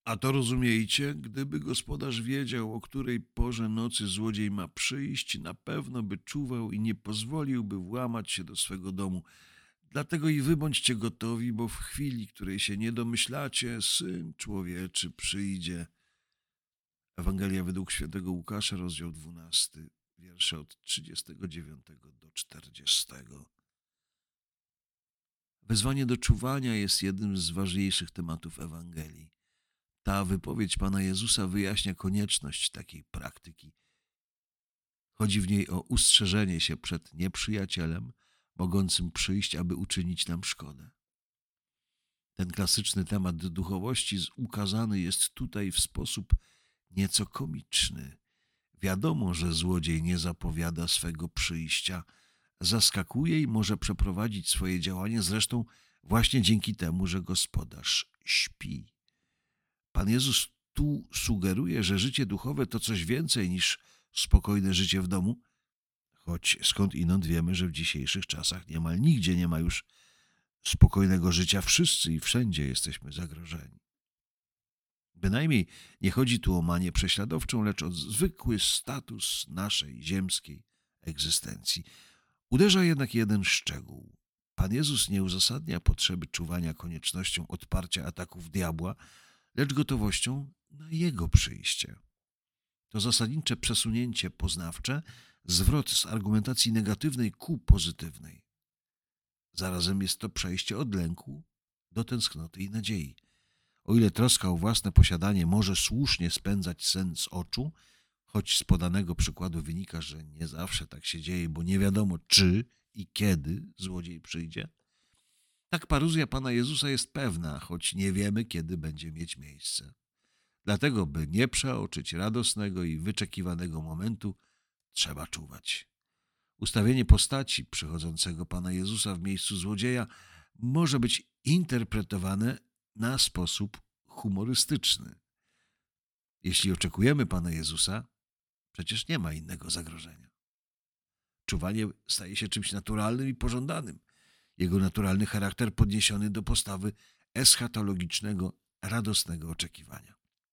A to rozumiejcie, gdyby gospodarz wiedział, o której porze nocy złodziej ma przyjść, na pewno by czuwał i nie pozwoliłby włamać się do swego domu. Dlatego i wy bądźcie gotowi, bo w chwili, której się nie domyślacie, Syn Człowieczy przyjdzie. Ewangelia według świętego Łukasza, rozdział 12, wiersze od 39 do 40. Wezwanie do czuwania jest jednym z ważniejszych tematów Ewangelii. Ta wypowiedź Pana Jezusa wyjaśnia konieczność takiej praktyki. Chodzi w niej o ustrzeżenie się przed nieprzyjacielem, mogącym przyjść, aby uczynić nam szkodę. Ten klasyczny temat duchowości ukazany jest tutaj w sposób nieco komiczny. Wiadomo, że złodziej nie zapowiada swego przyjścia, zaskakuje i może przeprowadzić swoje działanie, zresztą właśnie dzięki temu, że gospodarz śpi. Pan Jezus tu sugeruje, że życie duchowe to coś więcej niż spokojne życie w domu, choć skądinąd wiemy, że w dzisiejszych czasach niemal nigdzie nie ma już spokojnego życia. Wszyscy i wszędzie jesteśmy zagrożeni. Bynajmniej nie chodzi tu o manię prześladowczą, lecz o zwykły status naszej ziemskiej egzystencji. Uderza jednak jeden szczegół. Pan Jezus nie uzasadnia potrzeby czuwania koniecznością odparcia ataków diabła, lecz gotowością na jego przyjście. To zasadnicze przesunięcie poznawcze, zwrot z argumentacji negatywnej ku pozytywnej. Zarazem jest to przejście od lęku do tęsknoty i nadziei. O ile troska o własne posiadanie może słusznie spędzać sen z oczu, choć z podanego przykładu wynika, że nie zawsze tak się dzieje, bo nie wiadomo, czy i kiedy złodziej przyjdzie, tak paruzja Pana Jezusa jest pewna, choć nie wiemy, kiedy będzie mieć miejsce. Dlatego, by nie przeoczyć radosnego i wyczekiwanego momentu, trzeba czuwać. Ustawienie postaci przychodzącego Pana Jezusa w miejscu złodzieja może być interpretowane na sposób humorystyczny. Jeśli oczekujemy Pana Jezusa, przecież nie ma innego zagrożenia. Czuwanie staje się czymś naturalnym i pożądanym. Jego naturalny charakter podniesiony do postawy eschatologicznego, radosnego oczekiwania.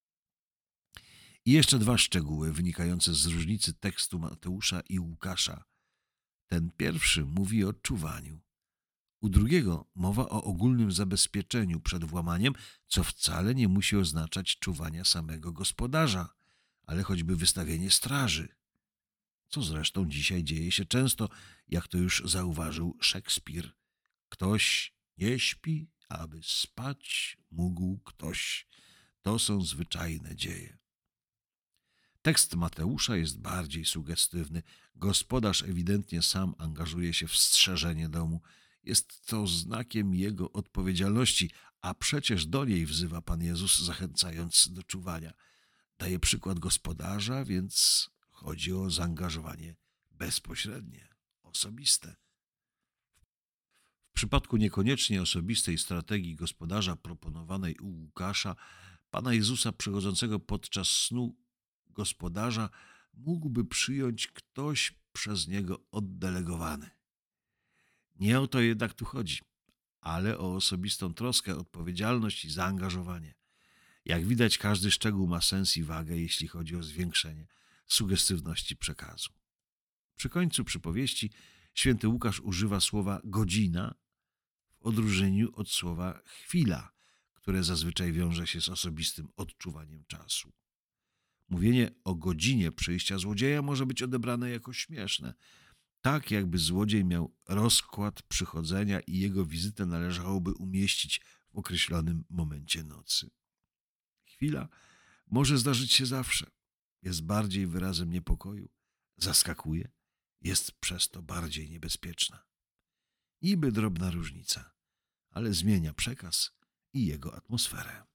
I jeszcze dwa szczegóły wynikające z różnicy tekstu Mateusza i Łukasza. Ten pierwszy mówi o czuwaniu. U drugiego mowa o ogólnym zabezpieczeniu przed włamaniem, co wcale nie musi oznaczać czuwania samego gospodarza, ale choćby wystawienie straży. Co zresztą dzisiaj dzieje się często, jak to już zauważył Szekspir. Ktoś nie śpi, aby spać mógł ktoś. To są zwyczajne dzieje. Tekst Mateusza jest bardziej sugestywny. Gospodarz ewidentnie sam angażuje się w strzeżenie domu. Jest to znakiem jego odpowiedzialności, a przecież do niej wzywa Pan Jezus, zachęcając do czuwania. Daje przykład gospodarza, więc chodzi o zaangażowanie bezpośrednie, osobiste. W przypadku niekoniecznie osobistej strategii gospodarza proponowanej u Łukasza, Pana Jezusa przychodzącego podczas snu gospodarza mógłby przyjąć ktoś przez niego oddelegowany. Nie o to jednak tu chodzi, ale o osobistą troskę, odpowiedzialność i zaangażowanie. Jak widać, każdy szczegół ma sens i wagę, jeśli chodzi o zwiększenie sugestywności przekazu. Przy końcu przypowieści święty Łukasz używa słowa godzina w odróżnieniu od słowa chwila, które zazwyczaj wiąże się z osobistym odczuwaniem czasu. Mówienie o godzinie przyjścia złodzieja może być odebrane jako śmieszne, tak jakby złodziej miał rozkład przychodzenia i jego wizytę należałoby umieścić w określonym momencie nocy. Chwila może zdarzyć się zawsze. Jest bardziej wyrazem niepokoju, zaskakuje, jest przez to bardziej niebezpieczna. Niby drobna różnica, ale zmienia przekaz i jego atmosferę.